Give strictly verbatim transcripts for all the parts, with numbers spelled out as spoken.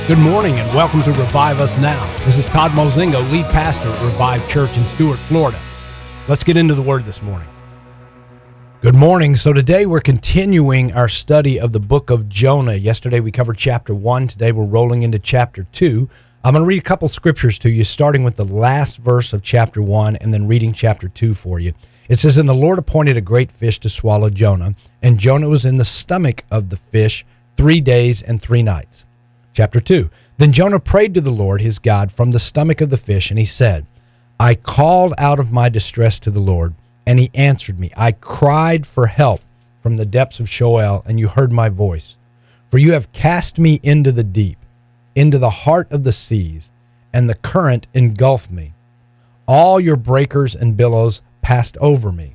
Good morning and welcome to Revive Us Now. This is Todd Mozingo, lead pastor at Revive Church in Stuart, Florida. Let's get into the Word this morning. Good morning. So today we're continuing our study of the book of Jonah. Yesterday we covered chapter one. Today we're rolling into chapter two. I'm going to read a couple scriptures to you, starting with the last verse of chapter one and then reading chapter two for you. It says, "And the Lord appointed a great fish to swallow Jonah, and Jonah was in the stomach of the fish three days and three nights." Chapter two, "Then Jonah prayed to the Lord his God from the stomach of the fish, and he said, I called out of my distress to the Lord, and he answered me. I cried for help from the depths of Sheol, and you heard my voice. For you have cast me into the deep, into the heart of the seas, and the current engulfed me. All your breakers and billows passed over me.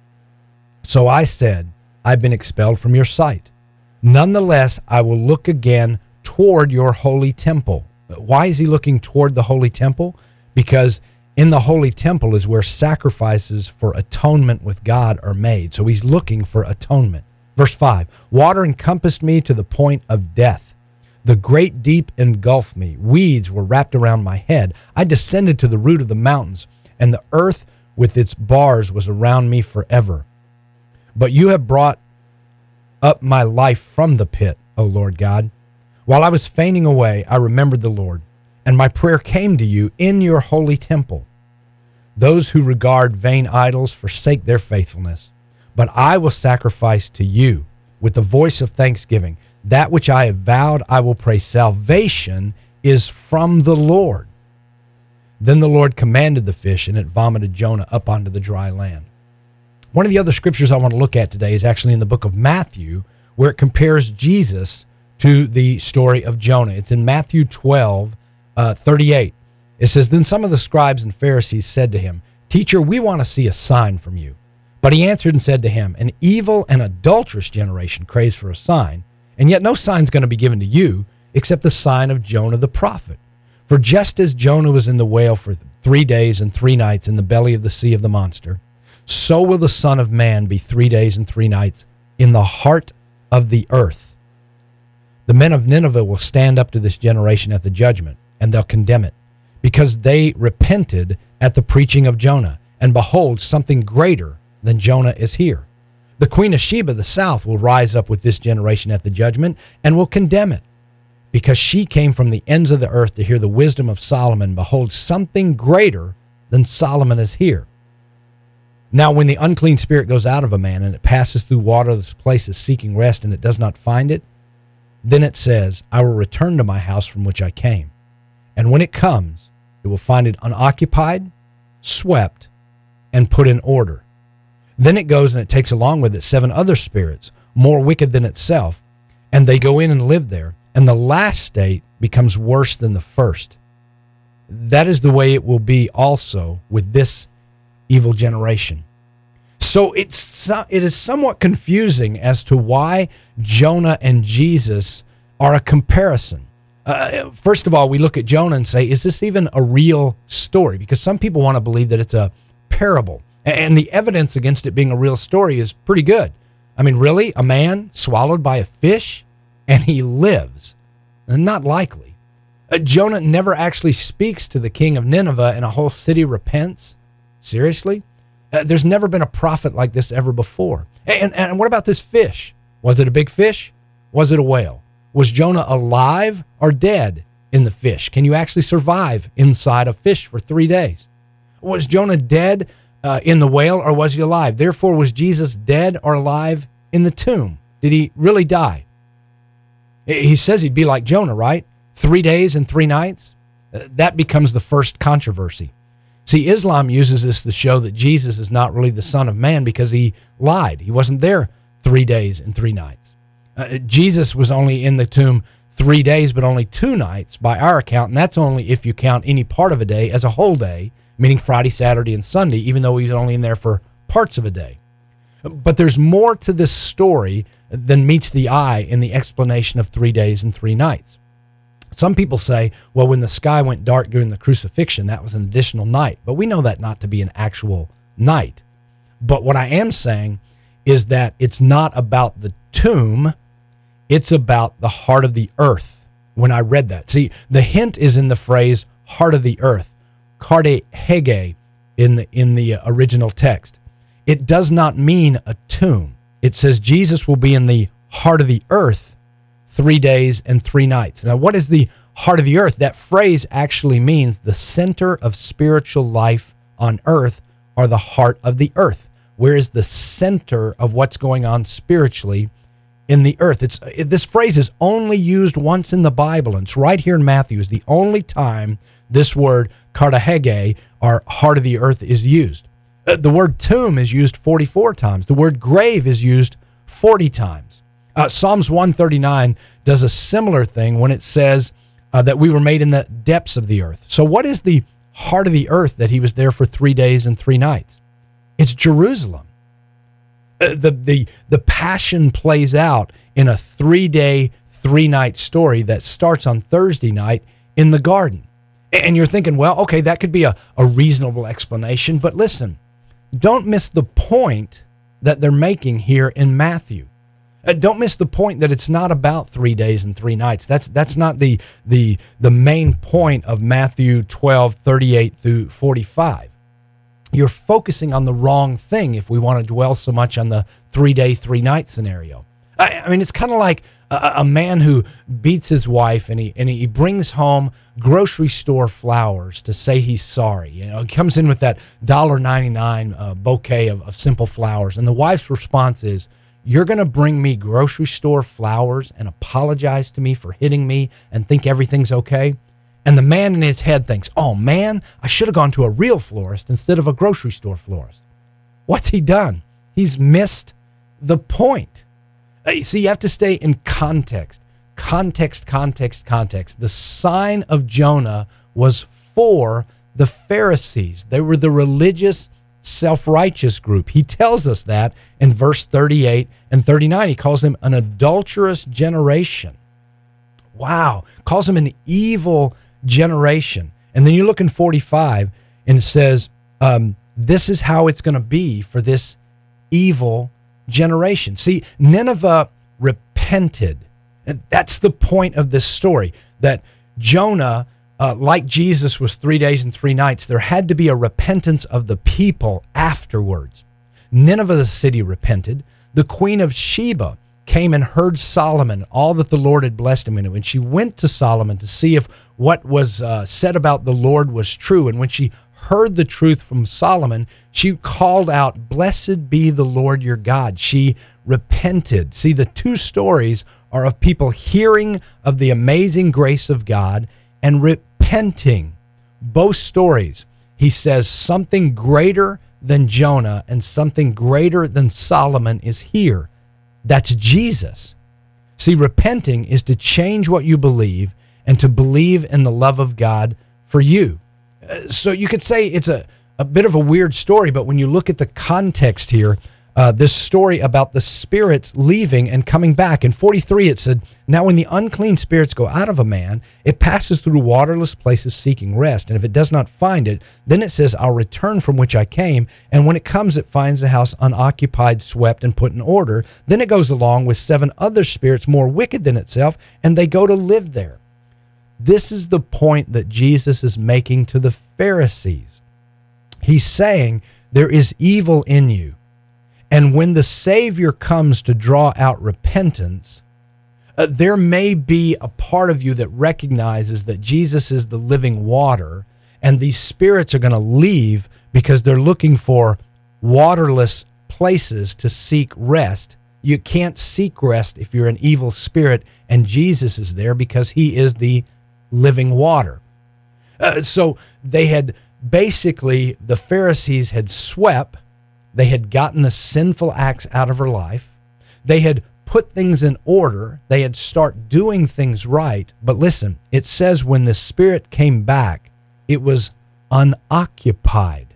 So I said, I've been expelled from your sight. Nonetheless, I will look again toward your holy temple." Why is he looking toward the holy temple? Because in the holy temple is where sacrifices for atonement with God are made. So he's looking for atonement. Verse five, "Water encompassed me to the point of death. The great deep engulfed me. Weeds were wrapped around my head. I descended to the root of the mountains, and the earth with its bars was around me forever. But you have brought up my life from the pit, O Lord God. While I was fainting away, I remembered the Lord, and my prayer came to you in your holy temple. Those who regard vain idols forsake their faithfulness, but I will sacrifice to you with the voice of thanksgiving. That which I have vowed, I will pray. Salvation is from the Lord." Then the Lord commanded the fish, and it vomited Jonah up onto the dry land. One of the other scriptures I want to look at today is actually in the book of Matthew, where it compares Jesus to the story of Jonah. It's in Matthew twelve, uh, thirty-eight. It says, "Then some of the scribes and Pharisees said to him, 'Teacher, we want to see a sign from you.' But he answered and said to him, 'An evil and adulterous generation craves for a sign, and yet no sign's going to be given to you except the sign of Jonah the prophet. For just as Jonah was in the whale for three days and three nights in the belly of the sea of the monster, so will the Son of Man be three days and three nights in the heart of the earth. The men of Nineveh will stand up to this generation at the judgment, and they'll condemn it, because they repented at the preaching of Jonah. And behold, something greater than Jonah is here. The queen of Sheba, the south, will rise up with this generation at the judgment and will condemn it, because she came from the ends of the earth to hear the wisdom of Solomon. Behold, something greater than Solomon is here. Now, when the unclean spirit goes out of a man and it passes through waterless places seeking rest and it does not find it, then it says, I will return to my house from which I came. And when it comes, it will find it unoccupied, swept, and put in order. Then it goes and it takes along with it seven other spirits, more wicked than itself, and they go in and live there. And the last state becomes worse than the first. That is the way it will be also with this evil generation." So it's it is somewhat confusing as to why Jonah and Jesus are a comparison. Uh, first of all, we look at Jonah and say, is this even a real story? Because some people want to believe that it's a parable. And the evidence against it being a real story is pretty good. I mean, really? A man swallowed by a fish and he lives? Not likely. Uh, Jonah never actually speaks to the king of Nineveh and a whole city repents? Seriously? Uh, there's never been a prophet like this ever before. And, and what about this fish? Was it a big fish? Was it a whale? Was Jonah alive or dead in the fish? Can you actually survive inside a fish for three days? Was Jonah dead uh, in the whale, or was he alive? Therefore, was Jesus dead or alive in the tomb? Did he really die? He says he'd be like Jonah, right? Three days and three nights? Uh, that becomes the first controversy. See, Islam uses this to show that Jesus is not really the Son of Man because he lied. He wasn't there three days and three nights. Uh, Jesus was only in the tomb three days, but only two nights by our account, and that's only if you count any part of a day as a whole day, meaning Friday, Saturday, and Sunday, even though he's only in there for parts of a day. But there's more to this story than meets the eye in the explanation of three days and three nights. Some people say, well, when the sky went dark during the crucifixion, that was an additional night. But we know that not to be an actual night. But what I am saying is that it's not about the tomb. It's about the heart of the earth. when I read that. See, the hint is in the phrase heart of the earth, karte hege in the, in the original text. It does not mean a tomb. It says Jesus will be in the heart of the earth three days and three nights. Now, what is the heart of the earth? That phrase actually means the center of spiritual life on earth, or the heart of the earth. Where is the center of what's going on spiritually in the earth? It's it, this phrase is only used once in the Bible, and it's right here in Matthew. Is the only time this word kartahege, or heart of the earth, is used. Uh, the word tomb is used forty-four times. The word grave is used forty times. Uh, Psalms one thirty-nine does a similar thing when it says uh, that we were made in the depths of the earth. So what is the heart of the earth that he was there for three days and three nights? It's Jerusalem. Uh, the, the, the passion plays out in a three-day, three-night story that starts on Thursday night in the garden. And you're thinking, well, okay, that could be a, a reasonable explanation. But listen, don't miss the point that they're making here in Matthew. Uh, don't miss the point that it's not about three days and three nights. That's that's not the the the main point of Matthew twelve, thirty-eight through forty-five. You're focusing on the wrong thing if we want to dwell so much on the three-day, three-night scenario. I, I mean, it's kind of like a, a man who beats his wife and he and he brings home grocery store flowers to say he's sorry. You know, he comes in with that one dollar ninety-nine uh, bouquet of, of simple flowers, and the wife's response is, "You're going to bring me grocery store flowers and apologize to me for hitting me and think everything's okay?" And the man in his head thinks, "Oh man, I should have gone to a real florist instead of a grocery store florist." What's he done? He's missed the point. You see, you have to stay in context. Context, context, context. The sign of Jonah was for the Pharisees. They were the religious, self-righteous group. He tells us that in verse thirty-eight and thirty-nine. He calls them an adulterous generation. Wow. Calls them an evil generation. And then you look in forty-five and it says, um, this is how it's going to be for this evil generation. See, Nineveh repented. And that's the point of this story, that Jonah, Uh, like Jesus was three days and three nights, there had to be a repentance of the people afterwards. Nineveh, the city, repented. The queen of Sheba came and heard Solomon, all that the Lord had blessed him in. And she went to Solomon to see if what was uh, said about the Lord was true. And when she heard the truth from Solomon, she called out, "Blessed be the Lord your God." She repented. See, the two stories are of people hearing of the amazing grace of God and repenting. Both stories, he says something greater than Jonah and something greater than Solomon is here. That's Jesus. See, repenting is to change what you believe and to believe in the love of God for you. So you could say it's a, a bit of a weird story, but when you look at the context here, Uh, this story about the spirits leaving and coming back. In forty-three, it said, "Now when the unclean spirits go out of a man, it passes through waterless places seeking rest. And if it does not find it, then it says, 'I'll return from which I came.' And when it comes, it finds the house unoccupied, swept, and put in order. Then it goes along with seven other spirits more wicked than itself, and they go to live there." This is the point that Jesus is making to the Pharisees. He's saying there is evil in you. And when the Savior comes to draw out repentance, uh, there may be a part of you that recognizes that Jesus is the living water, and these spirits are going to leave because they're looking for waterless places to seek rest. You can't seek rest if you're an evil spirit, and Jesus is there because he is the living water. Uh, so they had basically, the Pharisees had swept. They had gotten the sinful acts out of her life. They had put things in order. They had started doing things right. But listen, it says when the Spirit came back, it was unoccupied.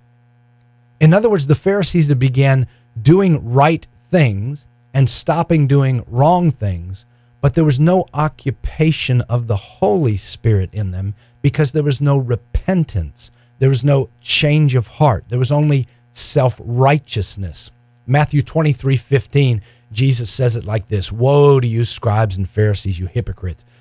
In other words, the Pharisees had began doing right things and stopping doing wrong things, but there was no occupation of the Holy Spirit in them because there was no repentance. There was no change of heart. There was only self-righteousness. Matthew twenty-three fifteen, Jesus says it like this: "Woe to you, scribes and Pharisees, you hypocrites,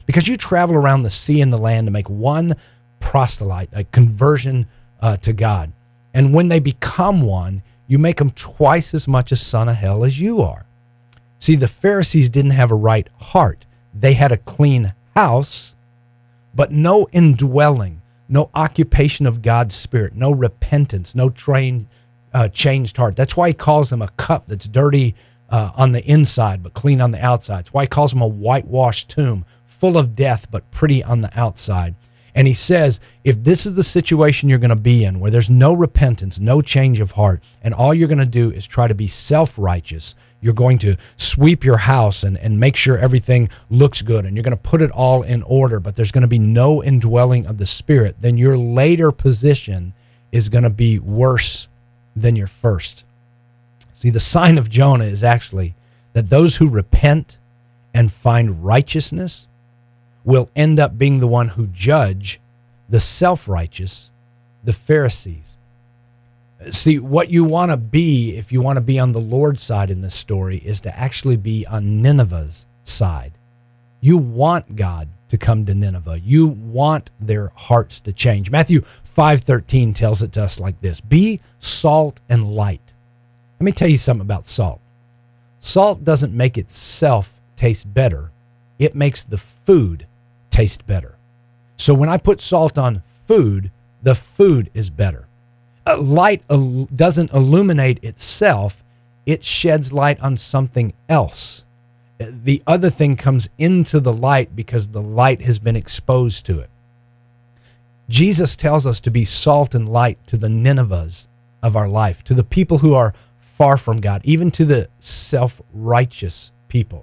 because you travel around the sea and the land to make one proselyte, a conversion uh, to God. And when they become one, you make them twice as much a son of hell as you are. See, the Pharisees didn't have a right heart. They had a clean house, but no indwelling, no occupation of God's Spirit, no repentance, no trained, uh, changed heart. That's why he calls them a cup that's dirty uh, on the inside, but clean on the outside. That's why he calls them a whitewashed tomb, full of death, but pretty on the outside. And he says, if this is the situation you're going to be in, where there's no repentance, no change of heart, and all you're going to do is try to be self-righteous, you're going to sweep your house and, and make sure everything looks good, and you're going to put it all in order, but there's going to be no indwelling of the Spirit, then your later position is going to be worse than your first. See, the sign of Jonah is actually that those who repent and find righteousness will end up being the one who judge the self-righteous, the Pharisees. See, what you want to be, if you want to be on the Lord's side in this story, is to actually be on Nineveh's side. You want God to come to Nineveh. You want their hearts to change. Matthew five thirteen tells it to us like this: be salt and light. Let me tell you something about salt. Salt doesn't make itself taste better. It makes the food taste better. So when I put salt on food, the food is better. A light doesn't illuminate itself. It sheds light on something else. The other thing comes into the light because the light has been exposed to it. Jesus tells us to be salt and light to the Ninevehs of our life, to the people who are far from God, even to the self-righteous people.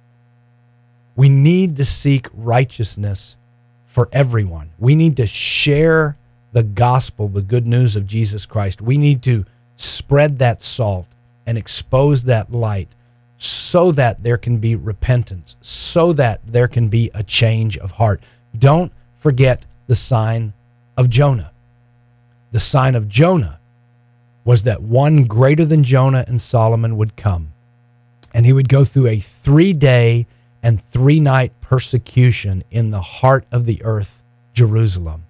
We need to seek righteousness for everyone. We need to share the gospel, the good news of Jesus Christ. We need to spread that salt and expose that light so that there can be repentance, so that there can be a change of heart. Don't forget the sign of Jonah. The sign of Jonah was that one greater than Jonah and Solomon would come, and he would go through a three-day and three-night persecution in the heart of the earth, Jerusalem.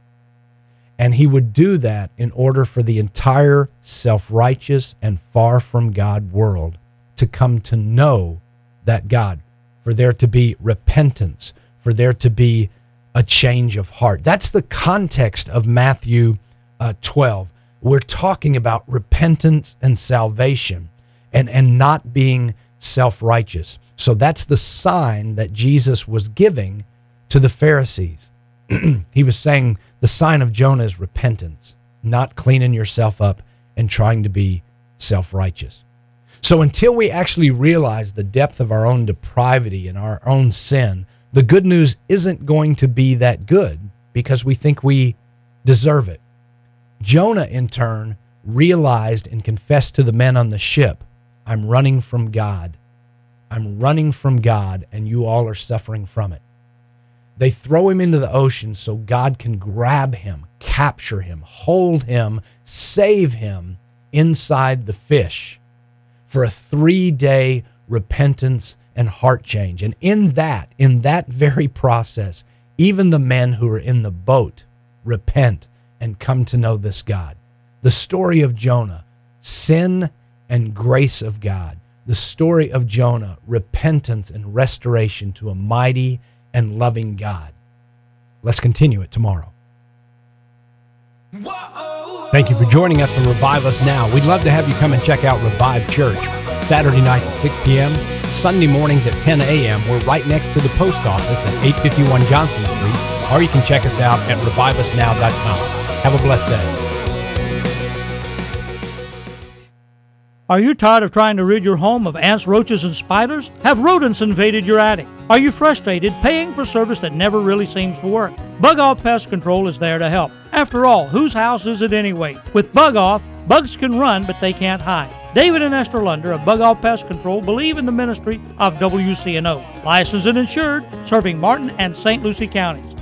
And he would do that in order for the entire self-righteous and far from God world to come to know that God, for there to be repentance, for there to be a change of heart. That's the context of Matthew uh, twelve. We're talking about repentance and salvation and, and not being self-righteous. So that's the sign that Jesus was giving to the Pharisees. He was saying the sign of Jonah is repentance, not cleaning yourself up and trying to be self-righteous. So until we actually realize the depth of our own depravity and our own sin, the good news isn't going to be that good because we think we deserve it. Jonah, in turn, realized and confessed to the men on the ship, I'm running from God. I'm running from God, and you all are suffering from it. They throw him into the ocean so God can grab him, capture him, hold him, save him inside the fish for a three-day repentance and heart change. And in that, in that very process, even the men who are in the boat repent and come to know this God. The story of Jonah, sin and grace of God. The story of Jonah, repentance and restoration to a mighty and loving God. Let's continue it tomorrow. Thank you for joining us for Revive Us Now. We'd love to have you come and check out Revive Church. Saturday nights at six p.m., Sunday mornings at ten a.m. We're right next to the post office at eight fifty-one Johnson Street, or you can check us out at revive us now dot com. Have a blessed day. Are you tired of trying to rid your home of ants, roaches, and spiders? Have rodents invaded your attic? Are you frustrated paying for service that never really seems to work? Bug Off Pest Control is there to help. After all, whose house is it anyway? With Bug Off, bugs can run, but they can't hide. David and Esther Lunder of Bug Off Pest Control believe in the ministry of W C N O, licensed and insured, serving Martin and Saint Lucie counties.